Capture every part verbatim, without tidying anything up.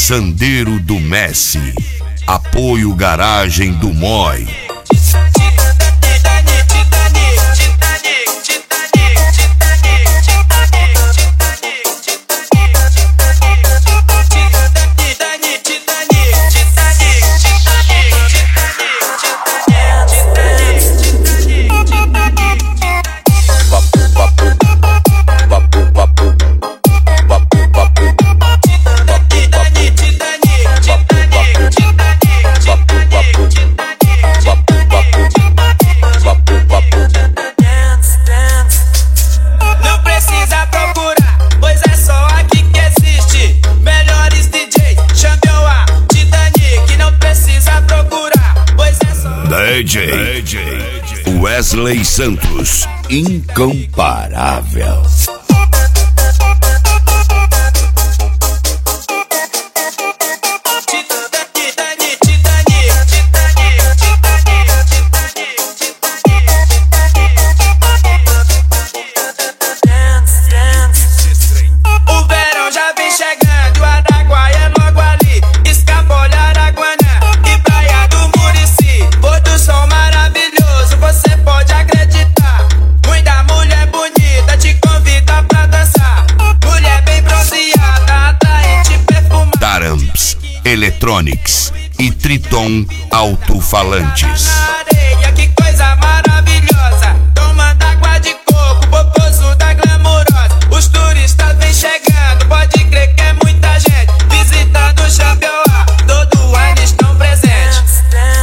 Sandeiro do Messi. Apoio Garagem do Moi. D J, D J Wesley Santos, incomparável. Electronics e Triton Alto-Falantes. Que coisa maravilhosa, tomando água de coco, poposo da glamourosa. Os turistas vêm chegando, pode crer que é muita gente visitando o Xambioá, todo ano estão presentes.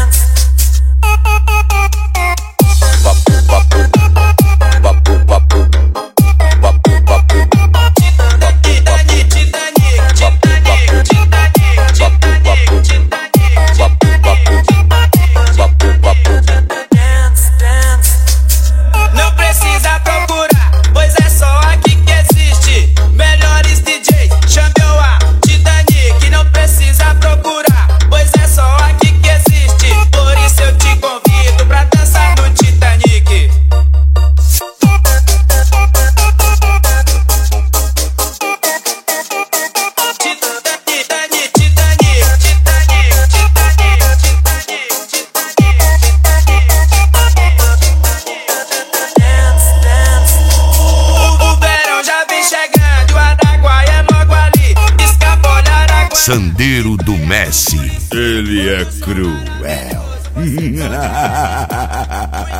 Sandeiro do Messi. Ele é cruel.